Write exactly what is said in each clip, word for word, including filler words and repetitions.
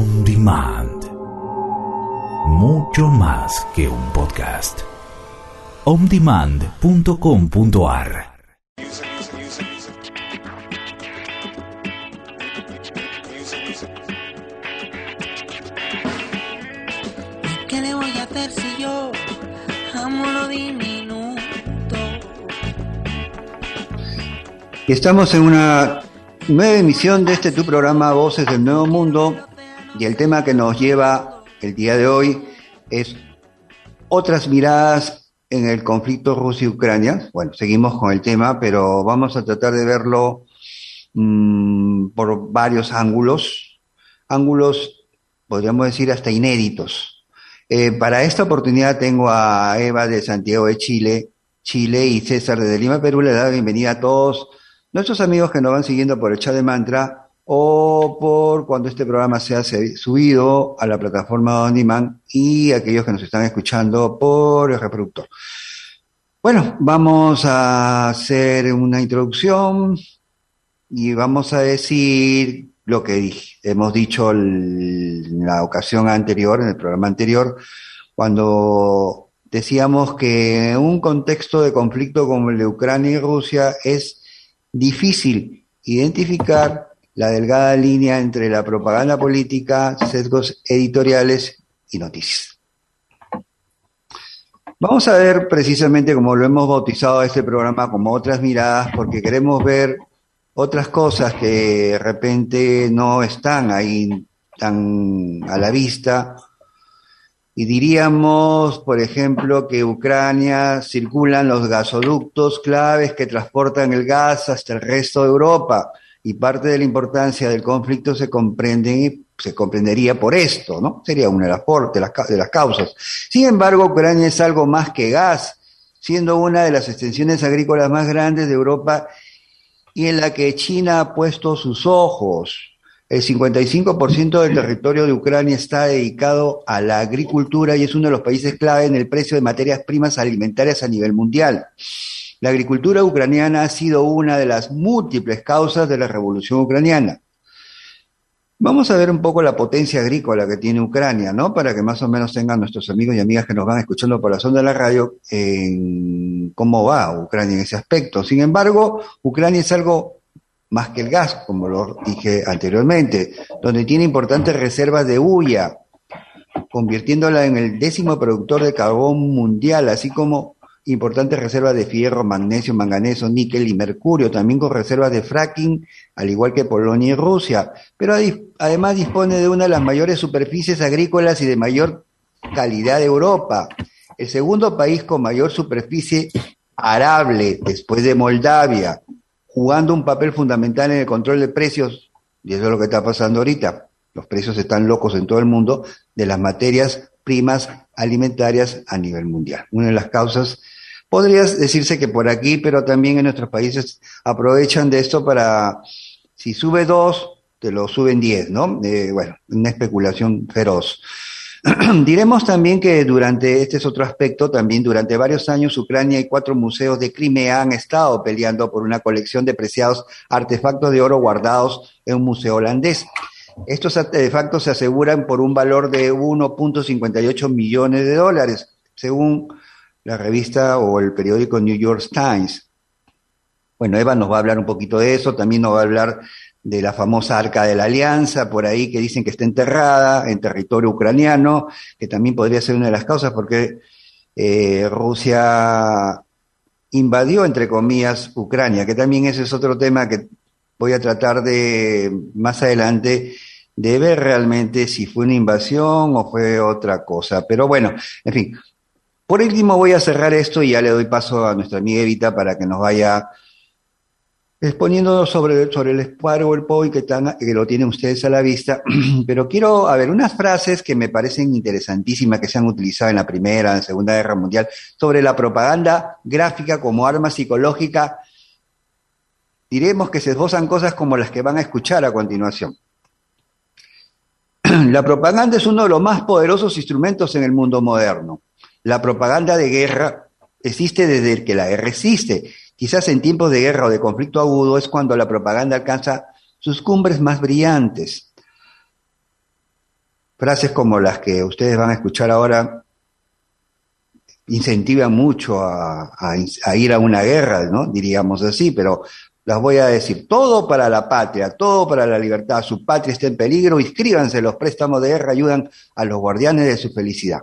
On Demand. Mucho más que un podcast. on demand punto com punto a r. ¿Qué le voy a hacer si yo amo lo diminuto? Y estamos en una nueva emisión de este tu programa Voces del Nuevo Mundo, y el tema que nos lleva el día de hoy es otras miradas en el conflicto Rusia-Ucrania. Bueno, seguimos con el tema, pero vamos a tratar de verlo mmm, por varios ángulos, ángulos, podríamos decir, hasta inéditos. Eh, para esta oportunidad tengo a Eva de Santiago de Chile, Chile y César de Lima, Perú. Le da la bienvenida a todos nuestros amigos que nos van siguiendo por el chat de Mantra o por cuando este programa sea subido a la plataforma On Demand, y aquellos que nos están escuchando por el reproductor. Bueno, vamos a hacer una introducción y vamos a decir lo que dije, hemos dicho en la ocasión anterior, en el programa anterior, cuando decíamos que en un contexto de conflicto como el de Ucrania y Rusia es difícil identificar la delgada línea entre la propaganda política, sesgos editoriales y noticias. Vamos a ver precisamente, como lo hemos bautizado a este programa, como otras miradas, porque queremos ver otras cosas que de repente no están ahí tan a la vista. Y diríamos, por ejemplo, que en Ucrania circulan los gasoductos claves que transportan el gas hasta el resto de Europa, y parte de la importancia del conflicto se comprende, se comprendería por esto, ¿no? Sería una de las, de las, de las causas. Sin embargo, Ucrania es algo más que gas, siendo una de las extensiones agrícolas más grandes de Europa y en la que China ha puesto sus ojos. El cincuenta y cinco por ciento del territorio de Ucrania está dedicado a la agricultura y es uno de los países clave en el precio de materias primas alimentarias a nivel mundial. La agricultura ucraniana ha sido una de las múltiples causas de la revolución ucraniana. Vamos a ver un poco la potencia agrícola que tiene Ucrania, ¿no? Para que más o menos tengan nuestros amigos y amigas que nos van escuchando por la sonda de la radio en cómo va Ucrania en ese aspecto. Sin embargo, Ucrania es algo más que el gas, como lo dije anteriormente, donde tiene importantes reservas de hulla, convirtiéndola en el décimo productor de carbón mundial, así como importantes reservas de fierro, magnesio, manganeso, níquel y mercurio, también con reservas de fracking, al igual que Polonia y Rusia. Pero además dispone de una de las mayores superficies agrícolas y de mayor calidad de Europa. El segundo país con mayor superficie arable, después de Moldavia, jugando un papel fundamental en el control de precios, y eso es lo que está pasando ahorita. Los precios están locos en todo el mundo de las materias primas alimentarias a nivel mundial. Una de las causas, podría decirse que por aquí, pero también en nuestros países aprovechan de esto para, si sube dos, te lo suben diez, ¿no? Eh, bueno, una especulación feroz. Diremos también que durante, este es otro aspecto, también durante varios años Ucrania y cuatro museos de Crimea han estado peleando por una colección de preciados artefactos de oro guardados en un museo holandés. Estos artefactos se aseguran por un valor de uno punto cincuenta y ocho millones de dólares, según la revista o el periódico New York Times. Bueno, Eva nos va a hablar un poquito de eso, también nos va a hablar de la famosa Arca de la Alianza, por ahí que dicen que está enterrada en territorio ucraniano, que también podría ser una de las causas porque eh, Rusia invadió, entre comillas, Ucrania, que también ese es otro tema que voy a tratar de, más adelante, de ver realmente si fue una invasión o fue otra cosa. Pero bueno, en fin. Por último voy a cerrar esto y ya le doy paso a nuestra amiga Evita para que nos vaya exponiendo sobre, sobre el PowerPoint que, tan, que lo tienen ustedes a la vista. Pero quiero, a ver, unas frases que me parecen interesantísimas que se han utilizado en la Primera, en la Segunda Guerra Mundial, sobre la propaganda gráfica como arma psicológica. Diremos que se esbozan cosas como las que van a escuchar a continuación. La propaganda es uno de los más poderosos instrumentos en el mundo moderno. La propaganda de guerra existe desde que la guerra existe. Quizás en tiempos de guerra o de conflicto agudo es cuando la propaganda alcanza sus cumbres más brillantes. frases como las que ustedes van a escuchar ahora incentivan mucho a, a, a ir a una guerra, ¿no? Diríamos así, pero las voy a decir. Todo para la patria, todo para la libertad. Su patria está en peligro. Inscríbanse, los préstamos de guerra ayudan a los guardianes de su felicidad.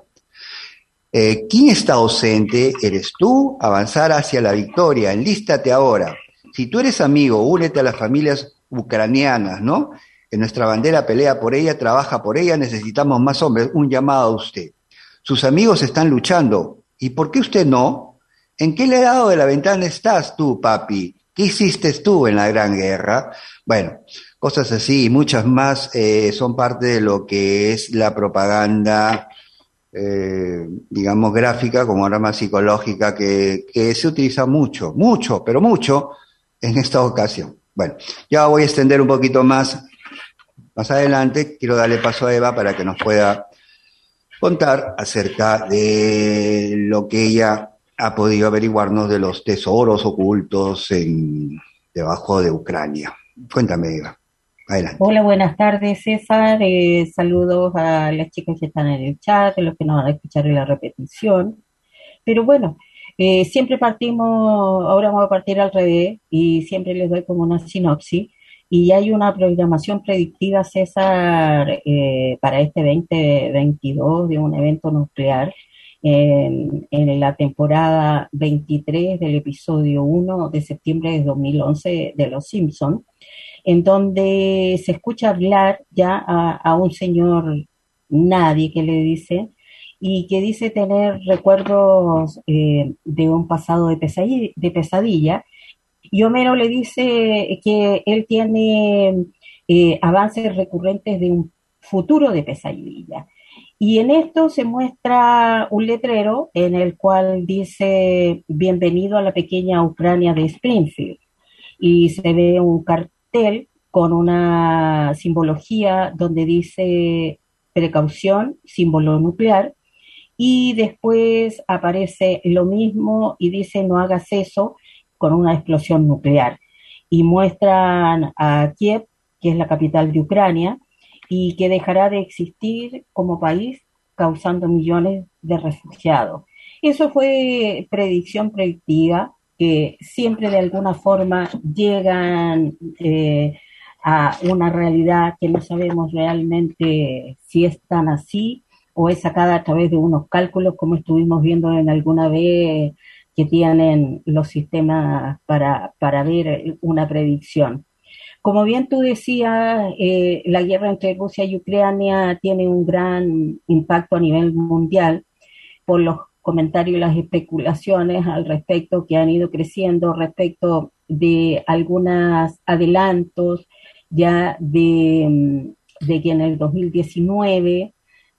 Eh, ¿Quién está ausente? Eres tú. Avanzar hacia la victoria. Enlístate ahora. Si tú eres amigo, únete a las familias ucranianas, ¿no? En nuestra bandera pelea por ella, trabaja por ella. Necesitamos más hombres. Un llamado a usted. Sus amigos están luchando. ¿Y por qué usted no? ¿En qué lado de la ventana estás tú, papi? ¿Qué hiciste tú en la Gran Guerra? Bueno, cosas así y muchas más eh, son parte de lo que es la propaganda, eh, digamos, gráfica como arma psicológica que, que se utiliza mucho, mucho, pero mucho en esta ocasión. Bueno, ya voy a extender un poquito más, más adelante. Quiero darle paso a Eva para que nos pueda contar acerca de lo que ella ha podido averiguarnos de los tesoros ocultos en, debajo de Ucrania. Cuéntame, Eva. Adelante. Hola, buenas tardes, César. Eh, saludos a las chicas que están en el chat, a los que nos van a escuchar en la repetición. Pero bueno, eh, siempre partimos, ahora vamos a partir al revés, y siempre les doy como una sinopsis. Y hay una programación predictiva, César, eh, para este veinte veintidós de un evento nuclear en, en la temporada veintitrés del episodio uno de septiembre de dos mil once de Los Simpson, en donde se escucha hablar ya a, a un señor nadie que le dice, y que dice tener recuerdos eh, de un pasado de pesadilla, de pesadilla, y Homero le dice que él tiene eh, avances recurrentes de un futuro de pesadilla. Y en esto se muestra un letrero en el cual dice bienvenido a la pequeña Ucrania de Springfield. Y se ve un cartel con una simbología donde dice precaución, símbolo nuclear, y después aparece lo mismo y dice no hagas eso, con una explosión nuclear. Y muestran a Kiev, que es la capital de Ucrania, y que dejará de existir como país, causando millones de refugiados. Eso fue predicción predictiva, que siempre de alguna forma llegan eh, a una realidad que no sabemos realmente si es tan así o es sacada a través de unos cálculos, como estuvimos viendo en alguna vez que tienen los sistemas para, para ver una predicción. Como bien tú decías, eh, la guerra entre Rusia y Ucrania tiene un gran impacto a nivel mundial por los comentarios y las especulaciones al respecto que han ido creciendo respecto de algunos adelantos ya de, de que en el dos mil diecinueve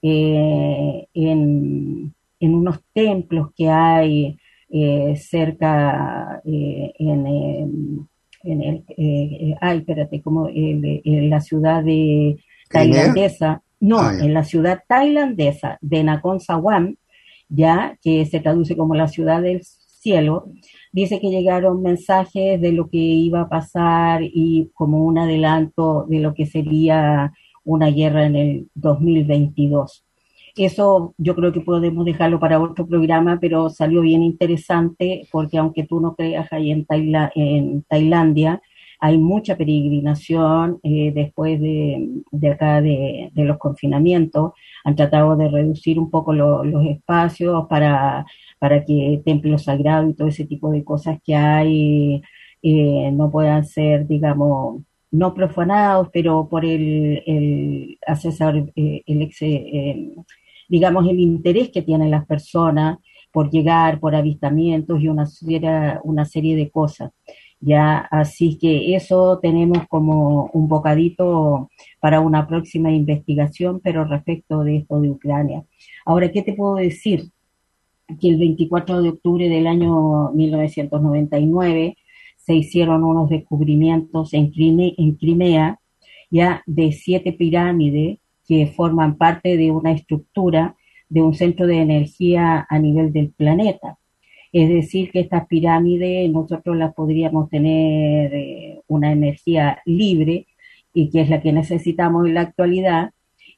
eh, en, en unos templos que hay Eh, cerca eh, en, eh, en el, eh, ay, espérate, como el, en la ciudad de tailandesa, no, ah, en la ciudad tailandesa de Nakhon Sawan, ya, que se traduce como la ciudad del cielo, dice que llegaron mensajes de lo que iba a pasar y como un adelanto de lo que sería una guerra en el dos mil veintidós. Eso yo creo que podemos dejarlo para otro programa, pero salió bien interesante porque aunque tú no creas, ahí en, Taila, en Tailandia hay mucha peregrinación eh, después de, de acá de, de los confinamientos. Han tratado de reducir un poco lo, los espacios para, para que templos sagrados y todo ese tipo de cosas que hay eh, no puedan ser, digamos, no profanados, pero por el, el asesor, eh, el ex... Eh, digamos, el interés que tienen las personas por llegar, por avistamientos y una serie, una serie de cosas. Ya, así que eso tenemos como un bocadito para una próxima investigación, pero respecto de esto de Ucrania. Ahora, ¿qué te puedo decir? Que el veinticuatro de octubre del año mil novecientos noventa y nueve se hicieron unos descubrimientos en Crimea, en Crimea ya de siete pirámides que forman parte de una estructura de un centro de energía a nivel del planeta. Es decir, que estas pirámides nosotros las podríamos tener eh, una energía libre y que es la que necesitamos en la actualidad,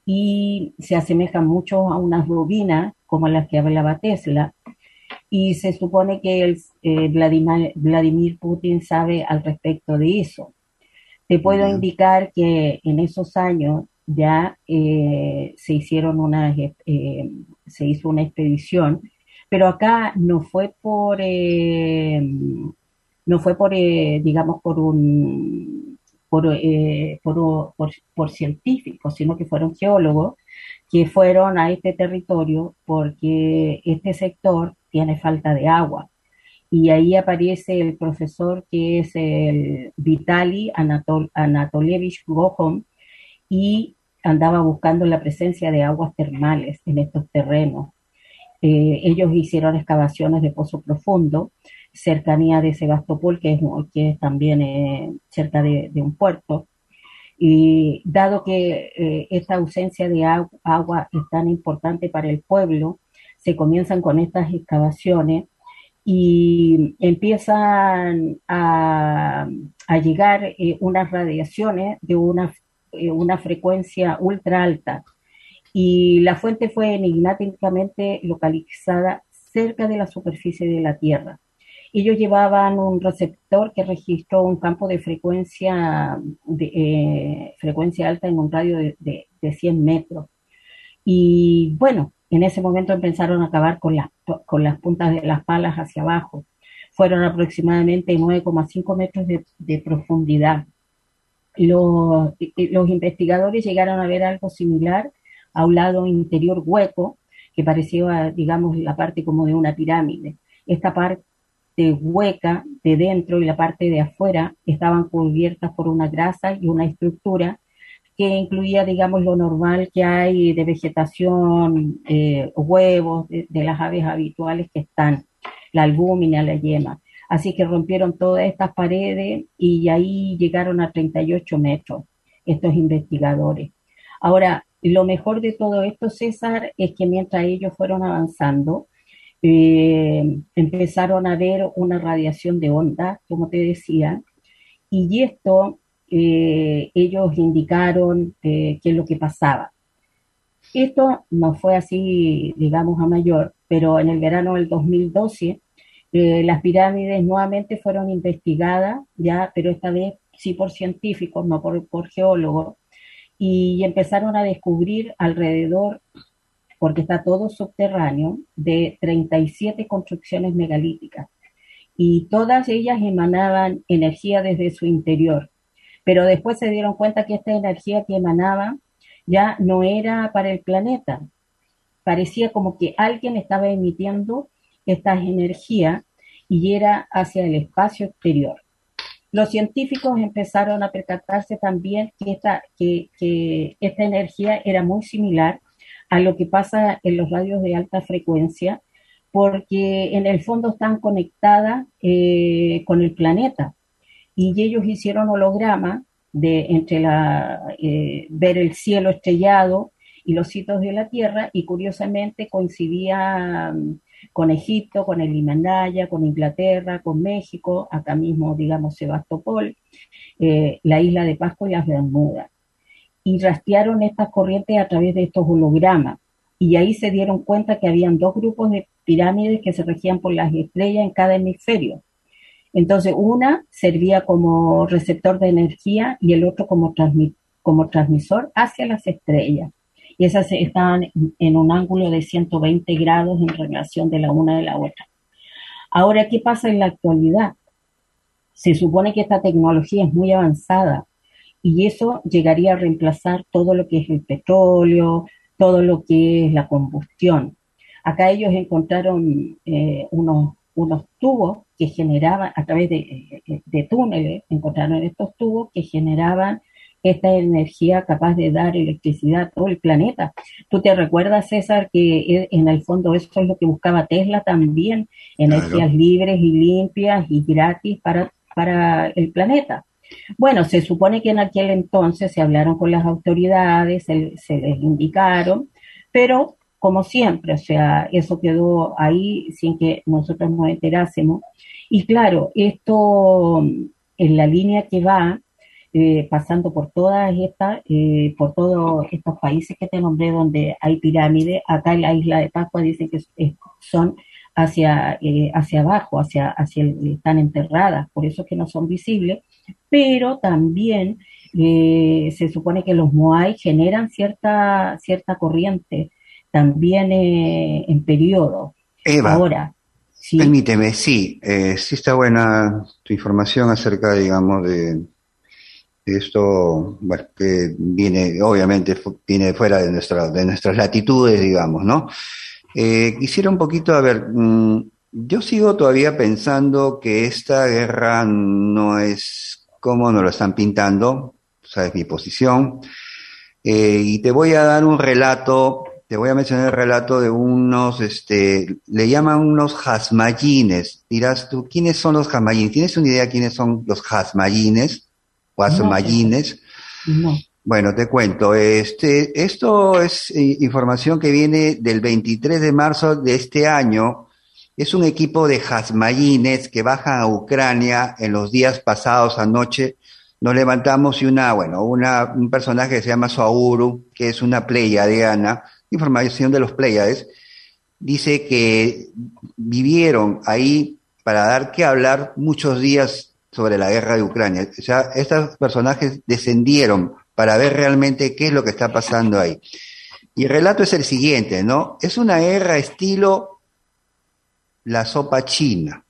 y se asemejan mucho a unas bobinas como las que hablaba Tesla, y se supone que el, eh, Vladimir, Vladimir Putin sabe al respecto de eso. Te puedo Ya. indicar que en esos años ya eh, se hicieron unas, eh, se hizo una expedición, pero acá no fue por, eh, no fue por, eh, digamos, por un, por, eh, por, por, por científicos, sino que fueron geólogos que fueron a este territorio porque este sector tiene falta de agua. Y ahí aparece el profesor que es el Vitaly Anatol Anatolievich Gohom, y andaba buscando la presencia de aguas termales en estos terrenos. Eh, ellos hicieron excavaciones de pozo profundo, cercanía de Sebastopol, que es, que es también eh, cerca de, de un puerto. Y dado que eh, esta ausencia de agu agua es tan importante para el pueblo, se comienzan con estas excavaciones y empiezan a, a llegar eh, unas radiaciones de una, eh, una frecuencia ultra alta. Y la fuente fue enigmáticamente localizada cerca de la superficie de la Tierra. Ellos llevaban un receptor que registró un campo de frecuencia, de, eh, frecuencia alta en un radio de, de, de cien metros. Y bueno, en ese momento empezaron a acabar con las, con las puntas de las palas hacia abajo. Fueron aproximadamente nueve coma cinco metros de, de profundidad. Los, los investigadores llegaron a ver algo similar a un lado interior hueco que parecía, digamos, la parte como de una pirámide. Esta parte hueca de dentro y la parte de afuera estaban cubiertas por una grasa y una estructura que incluía, digamos, lo normal que hay de vegetación, eh, huevos de, de las aves habituales que están, la albúmina, la yema. Así que rompieron todas estas paredes y ahí llegaron a treinta y ocho metros estos investigadores. Ahora, lo mejor de todo esto, César, es que mientras ellos fueron avanzando, eh, empezaron a ver una radiación de onda, como te decía, y esto eh, ellos indicaron eh, qué es lo que pasaba. Esto no fue así, digamos, a mayor, pero en el verano del dos mil doce eh, las pirámides nuevamente fueron investigadas, ya, pero esta vez sí por científicos, no por, por geólogos, y empezaron a descubrir alrededor, porque está todo subterráneo, de treinta y siete construcciones megalíticas, y todas ellas emanaban energía desde su interior, pero después se dieron cuenta que esta energía que emanaba ya no era para el planeta, parecía como que alguien estaba emitiendo estas energías y era hacia el espacio exterior. Los científicos empezaron a percatarse también que esta, que, que esta energía era muy similar a lo que pasa en los radios de alta frecuencia, porque en el fondo están conectadas eh, con el planeta. Y ellos hicieron hologramas de entre la, eh, ver el cielo estrellado y los sitios de la Tierra, y curiosamente coincidía um, con Egipto, con el Himalaya, con Inglaterra, con México, acá mismo, digamos, Sebastopol, eh, la isla de Pascua y las Bermudas. Y rastrearon estas corrientes a través de estos hologramas. Y ahí se dieron cuenta que habían dos grupos de pirámides que se regían por las estrellas en cada hemisferio. Entonces, una servía como receptor de energía y el otro como, transmi como transmisor hacia las estrellas. Y esas estaban en un ángulo de ciento veinte grados en relación de la una de la otra. Ahora, ¿qué pasa en la actualidad? Se supone que esta tecnología es muy avanzada y eso llegaría a reemplazar todo lo que es el petróleo, todo lo que es la combustión. Acá ellos encontraron eh, unos, unos tubos que generaban, a través de, de túneles, encontraron estos tubos que generaban esta energía capaz de dar electricidad a todo el planeta. ¿Tú te recuerdas, César, que en el fondo eso es lo que buscaba Tesla también? Energías claro. libres y limpias y gratis para, para el planeta. Bueno, se supone que en aquel entonces se hablaron con las autoridades, se, se les indicaron, pero como siempre, o sea, eso quedó ahí sin que nosotros nos enterásemos. Y claro, esto en la línea que va, eh, pasando por todas estas, eh, por todos estos países que te nombré donde hay pirámides. Acá en la isla de Pascua dicen que es, son hacia, eh, hacia abajo, hacia, hacia el, están enterradas, por eso es que no son visibles, pero también eh, se supone que los Moai generan cierta, cierta corriente también eh, en periodo. Eva, Ahora, sí. Permíteme, sí, eh, sí está buena tu información acerca, digamos, de, de esto, bueno, que viene, obviamente, viene fuera de, nuestra, de nuestras latitudes, digamos, ¿no? Eh, quisiera un poquito, a ver, mmm, yo sigo todavía pensando que esta guerra no es como nos lo están pintando, sabes mi posición, eh, y te voy a dar un relato. Te voy a mencionar el relato de unos, este, le llaman unos hasmayines. Dirás tú, ¿quiénes son los hasmayines? ¿Tienes una idea quiénes son los hasmayines o hasmayines? No. Bueno, te cuento. Este, esto es eh, información que viene del veintitrés de marzo de este año. Es un equipo de hasmayines que bajan a Ucrania en los días pasados anoche. Nos levantamos y una, bueno, una, un personaje que se llama Soauru, que es una pleiadiana, información de los Pléyades, dice que vivieron ahí para dar que hablar muchos días sobre la guerra de Ucrania. O sea, estos personajes descendieron para ver realmente qué es lo que está pasando ahí. Y el relato es el siguiente, ¿no? Es una guerra estilo la sopa china.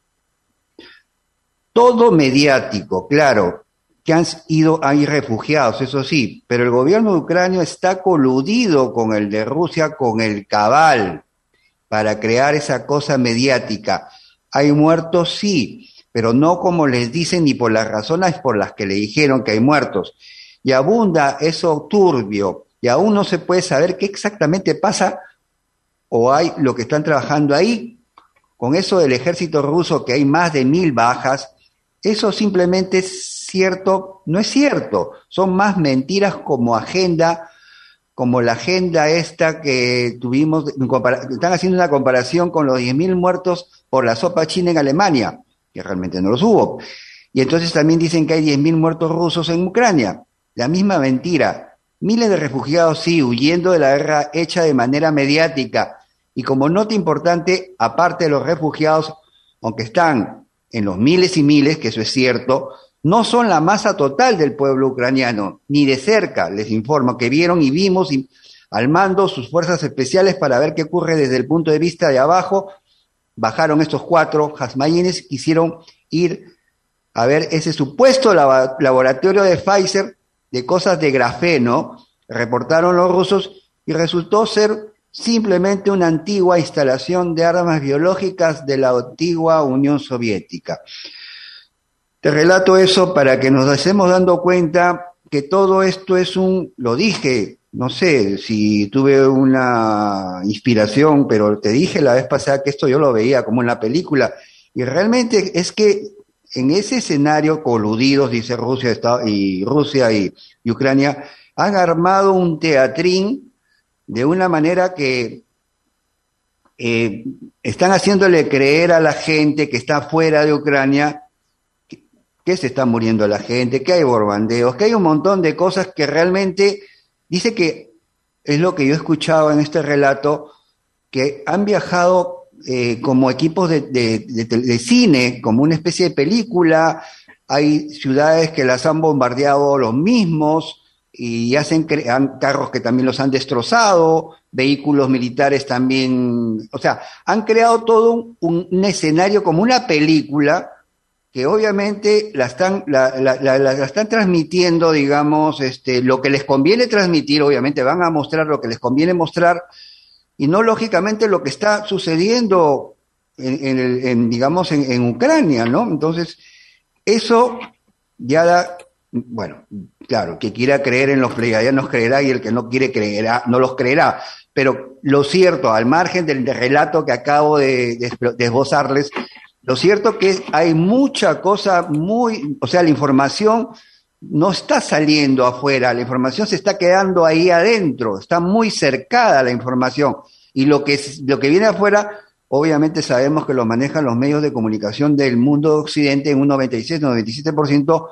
Todo mediático, claro, que han ido, hay refugiados, eso sí, pero el gobierno de Ucrania está coludido con el de Rusia, con el cabal, para crear esa cosa mediática. Hay muertos, sí, pero no como les dicen ni por las razones por las que le dijeron que hay muertos. Y abunda eso turbio, y aún no se puede saber qué exactamente pasa o hay lo que están trabajando ahí. Con eso del ejército ruso, que hay más de mil bajas, eso simplemente es cierto, no es cierto, son más mentiras como agenda, como la agenda esta que tuvimos, están haciendo una comparación con los diez mil muertos por la sopa china en Alemania, que realmente no los hubo, y entonces también dicen que hay diez mil muertos rusos en Ucrania, la misma mentira, miles de refugiados sí, huyendo de la guerra hecha de manera mediática, y como nota importante, aparte de los refugiados, aunque están en los miles y miles, que eso es cierto, no son la masa total del pueblo ucraniano, ni de cerca, les informo, que vieron y vimos y, al mando sus fuerzas especiales para ver qué ocurre desde el punto de vista de abajo. Bajaron estos cuatro hasmayines, quisieron ir a ver ese supuesto lab- laboratorio de Pfizer de cosas de grafeno, reportaron los rusos, y resultó ser simplemente una antigua instalación de armas biológicas de la antigua Unión Soviética. Te relato eso para que nos estemos dando cuenta que todo esto es un, lo dije, no sé si tuve una inspiración, pero te dije la vez pasada que esto yo lo veía como en la película, y realmente es que en ese escenario coludidos, dice Rusia y Rusia y, y Ucrania, han armado un teatrín de una manera que eh, están haciéndole creer a la gente que está fuera de Ucrania que se está muriendo la gente, que hay borbandeos, que hay un montón de cosas que realmente, dice que es lo que yo he escuchado en este relato, que han viajado eh, como equipos de, de, de, de cine, como una especie de película, hay ciudades que las han bombardeado los mismos, y hacen han carros que también los han destrozado, vehículos militares también, o sea, han creado todo un, un, un escenario como una película, que obviamente la están, la, la, la, la están transmitiendo, digamos, este, lo que les conviene transmitir, obviamente van a mostrar lo que les conviene mostrar, y no lógicamente lo que está sucediendo en, en, el, en digamos, en, en Ucrania, ¿no? Entonces, eso ya da, bueno, claro, que quiera creer en los pleiadianos creerá, y el que no quiere creerá, no los creerá, pero lo cierto, al margen del, del relato que acabo de, de, de esbozarles, lo cierto que hay mucha cosa muy, o sea, la información no está saliendo afuera, la información se está quedando ahí adentro, está muy cercada la información, y lo que, lo que viene afuera, obviamente sabemos que lo manejan los medios de comunicación del mundo de Occidente en un noventa y seis, noventa y siete por ciento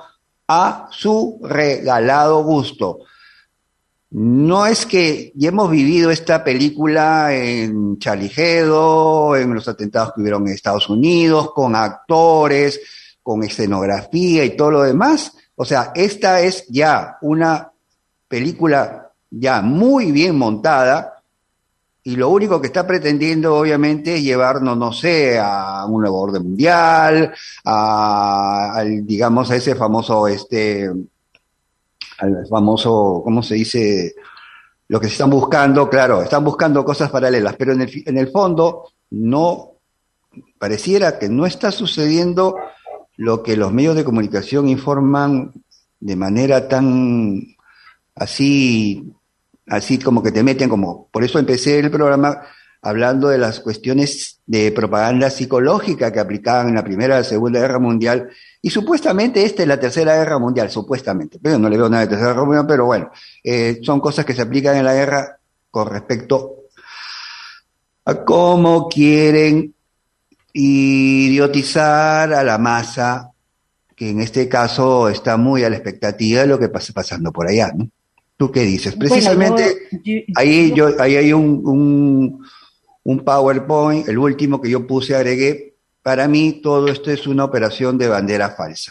a su regalado gusto. No es que ya hemos vivido esta película en Charlie Hebdo, en los atentados que hubieron en Estados Unidos, con actores, con escenografía y todo lo demás. O sea, esta es ya una película ya muy bien montada y lo único que está pretendiendo obviamente es llevarnos, no sé, a un nuevo orden mundial, a, al, digamos, a ese famoso, este, al famoso, ¿cómo se dice? Lo que se están buscando, claro, están buscando cosas paralelas, pero en el, en el fondo no, pareciera que no está sucediendo lo que los medios de comunicación informan de manera tan así, así como que te meten como, por eso empecé el programa hablando de las cuestiones de propaganda psicológica que aplicaban en la Primera y la Segunda Guerra Mundial, y supuestamente esta es la Tercera Guerra Mundial, supuestamente, pero no le veo nada de Tercera Guerra Mundial, pero bueno, eh, son cosas que se aplican en la guerra con respecto a cómo quieren idiotizar a la masa, que en este caso está muy a la expectativa de lo que pase pasando por allá, ¿no? ¿Tú qué dices? Precisamente bueno, yo, yo, ahí, yo, yo, ahí hay un, un, un PowerPoint, el último que yo puse, agregué, para mí todo esto es una operación de bandera falsa.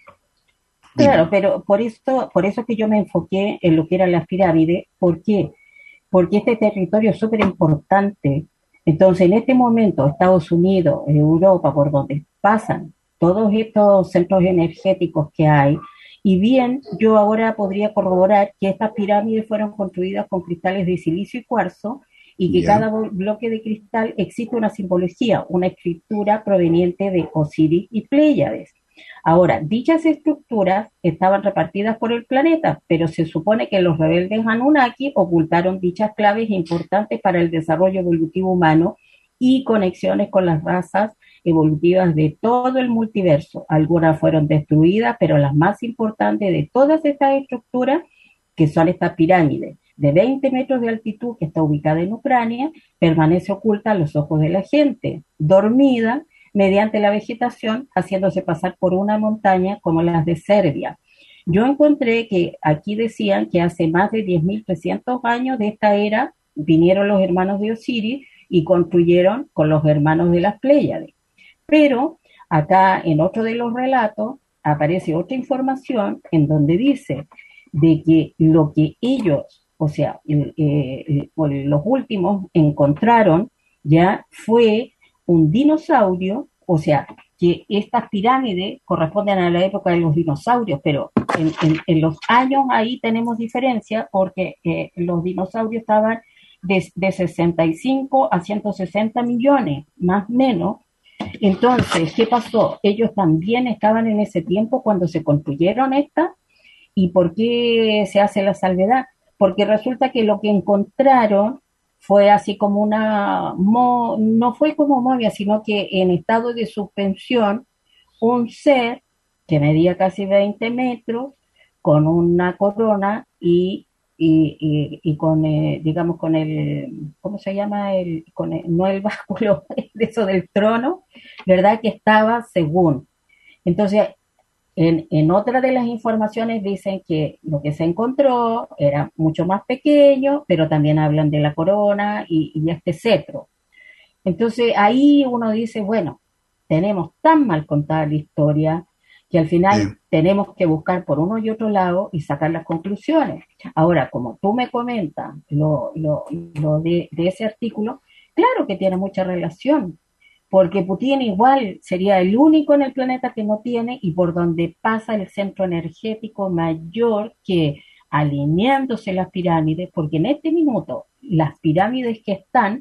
Dime. Claro, pero por eso, por eso que yo me enfoqué en lo que eran las pirámides. ¿Por qué? Porque este territorio es súper importante. Entonces, en este momento, Estados Unidos, Europa, por donde pasan todos estos centros energéticos que hay, y bien, yo ahora podría corroborar que estas pirámides fueron construidas con cristales de silicio y cuarzo, y que Yeah. cada bloque de cristal existe una simbología, una escritura proveniente de Osiris y Pléyades. Ahora, dichas estructuras estaban repartidas por el planeta, pero se supone que los rebeldes Anunnaki ocultaron dichas claves importantes para el desarrollo evolutivo humano y conexiones con las razas evolutivas de todo el multiverso. Algunas fueron destruidas, pero las más importantes de todas estas estructuras, que son estas pirámides de veinte metros de altitud que está ubicada en Ucrania, permanece oculta a los ojos de la gente, dormida mediante la vegetación, haciéndose pasar por una montaña como las de Serbia. Yo encontré que aquí decían que hace más de diez mil trescientos años de esta era vinieron los hermanos de Osiris y construyeron con los hermanos de las Pléyades. Pero acá en otro de los relatos aparece otra información en donde dice de que lo que ellos, o sea, eh, eh, los últimos encontraron ya fue un dinosaurio, o sea, que estas pirámides corresponden a la época de los dinosaurios, pero en, en, en los años ahí tenemos diferencia porque eh, los dinosaurios estaban de, de sesenta y cinco a ciento sesenta millones, más o menos. Entonces, ¿qué pasó? Ellos también estaban en ese tiempo cuando se construyeron estas. ¿Y por qué se hace la salvedad? Porque resulta que lo que encontraron fue así como una, mo, no fue como momia, sino que en estado de suspensión, un ser que medía casi veinte metros, con una corona y, y, y, y con, eh, digamos, con el, ¿cómo se llama? El, con el, no el báculo, de eso del trono, ¿verdad? Que estaba según. Entonces, En, en otra de las informaciones dicen que lo que se encontró era mucho más pequeño, pero también hablan de la corona y, y este cetro. Entonces ahí uno dice, bueno, tenemos tan mal contada la historia que al final Sí. tenemos que buscar por uno y otro lado y sacar las conclusiones. Ahora, como tú me comentas lo, lo, lo de, de ese artículo, claro que tiene mucha relación, porque Putin igual sería el único en el planeta que no tiene y por donde pasa el centro energético mayor que alineándose las pirámides, porque en este minuto las pirámides que están,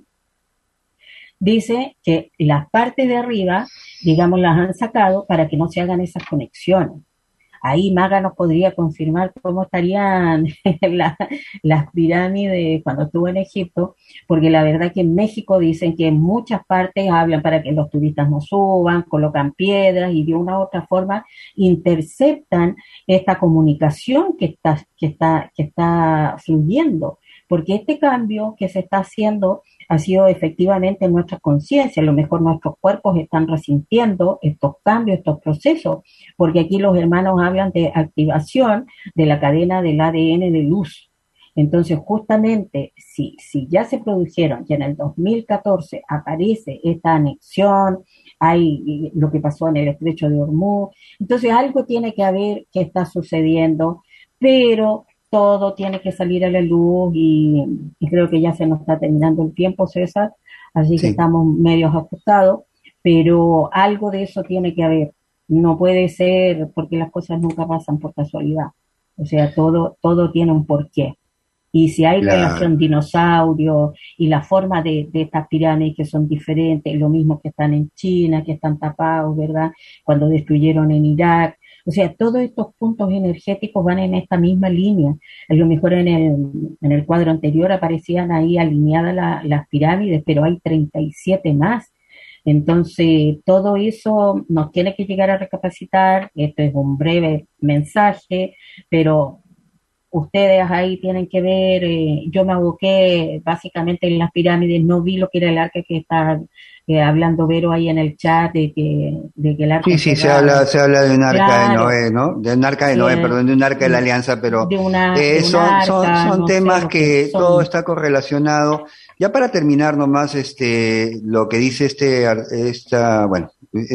dice que las partes de arriba, digamos, las han sacado para que no se hagan esas conexiones. Ahí Maga nos podría confirmar cómo estarían la, las pirámides cuando estuvo en Egipto, porque la verdad que en México dicen que en muchas partes hablan para que los turistas no suban, colocan piedras y de una u otra forma interceptan esta comunicación que está, que está, que está fluyendo. porque este cambio que se está haciendo ha sido efectivamente en nuestra conciencia, a lo mejor nuestros cuerpos están resintiendo estos cambios, estos procesos, porque aquí los hermanos hablan de activación de la cadena del A D N de luz. Entonces, justamente, si, si ya se produjeron, y en el dos mil catorce aparece esta anexión, hay lo que pasó en el estrecho de Hormuz, entonces algo tiene que haber que está sucediendo, pero todo tiene que salir a la luz y, y creo que ya se nos está terminando el tiempo, César, así que Sí. estamos medios ajustados, pero algo de eso tiene que haber. No puede ser porque las cosas nunca pasan por casualidad. O sea, todo, todo tiene un porqué. Y si hay Claro. relación dinosaurio y la forma de, de estas pirámides que son diferentes, lo mismo que están en China, que están tapados, ¿verdad? Cuando destruyeron en Irak. O sea, todos estos puntos energéticos van en esta misma línea. A lo mejor en el, en el cuadro anterior aparecían ahí alineadas la- las pirámides, pero hay treinta y siete más. Entonces, todo eso nos tiene que llegar a recapacitar. Esto es un breve mensaje, pero ustedes ahí tienen que ver, eh, yo me aboqué básicamente en las pirámides, no vi lo que era el arca que está eh, hablando Vero ahí en el chat, de que, de que el arca Sí, sí, se habla, enterrado, se habla de un arca de claro, Noé, ¿no? De un arca de sí, Noé, perdón, de un arca de la Alianza, pero de una, eh, de un son, son, arca, son no sé temas lo que que todo son. está correlacionado. Ya para terminar nomás, este, lo que dice este, ar- esta, bueno,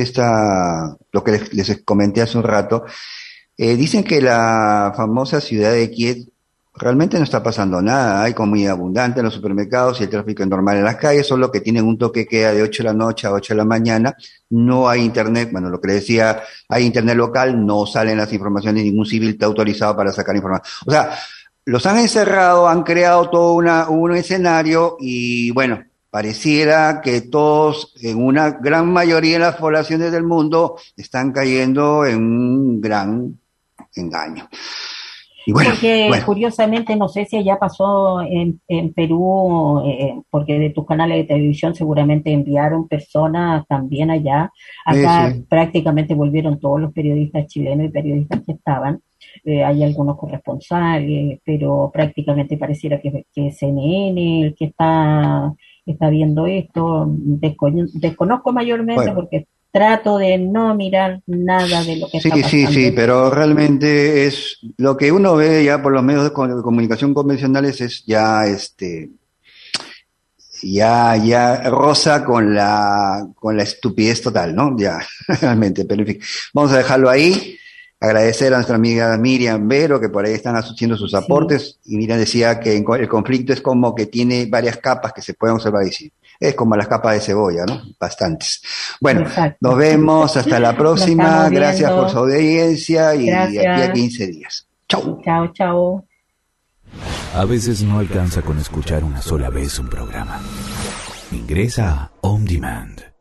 esta, lo que les, les comenté hace un rato, eh, dicen que la famosa ciudad de Kiev realmente no está pasando nada, hay comida abundante en los supermercados y el tráfico es normal en las calles, solo que tienen un toque que queda de ocho de la noche a ocho de la mañana, no hay internet, bueno, lo que le decía, hay internet local, no salen las informaciones, ningún civil está autorizado para sacar información. O sea, los han encerrado, han creado todo una, un escenario y bueno, pareciera que todos, en una gran mayoría de las poblaciones del mundo, están cayendo en un gran engaño. Y bueno, Porque bueno, curiosamente, no sé si allá pasó en, en Perú, eh, porque de tus canales de televisión seguramente enviaron personas también allá. sí, Acá sí. prácticamente volvieron todos los periodistas chilenos y periodistas que estaban. Eh, hay algunos corresponsales, pero prácticamente pareciera que, que C N N el que está, está viendo esto. Descono- desconozco mayormente Bueno, porque trato de no mirar nada de lo que sí, está sí, sí, pasando. pero realmente es lo que uno ve ya por los medios de, co- de comunicación convencionales es ya este ya ya rosa con la con la estupidez total, ¿no? Ya realmente, pero en fin, vamos a dejarlo ahí. Agradecer a nuestra amiga Miriam Vero, que por ahí están haciendo sus Sí, aportes. Y Miriam decía que en co- el conflicto es como que tiene varias capas que se pueden observar y sí. Es como las capas de cebolla, ¿no? Bastantes. Bueno, nos exacto. vemos hasta la Nos próxima. estamos Gracias por su viendo. audiencia y aquí a Gracias. quince días. Chau. Chao, chao. A veces no alcanza con escuchar una sola vez un programa. Ingresa a On Demand.